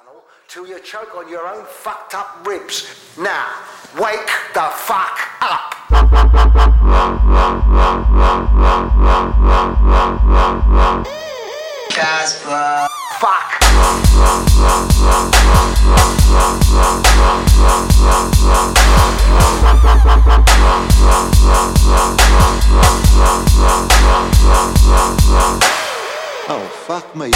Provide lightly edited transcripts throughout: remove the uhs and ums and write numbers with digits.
tunnel till you choke on your own fucked up ribs. Now, wake the fuck up. Casper. Fuck. Oh, fuck me.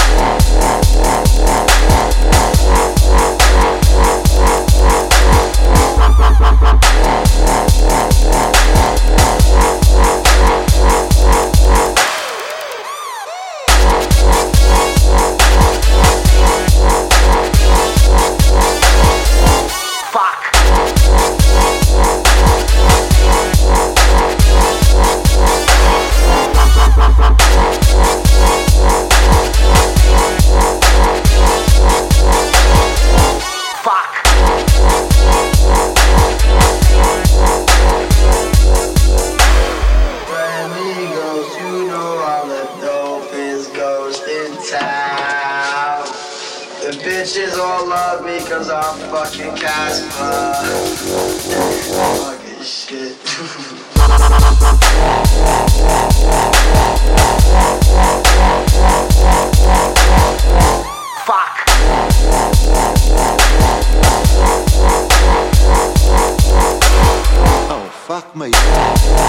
The bitches all love me cause I'm fucking Casper. Fucking shit. Fuck. Oh, fuck me.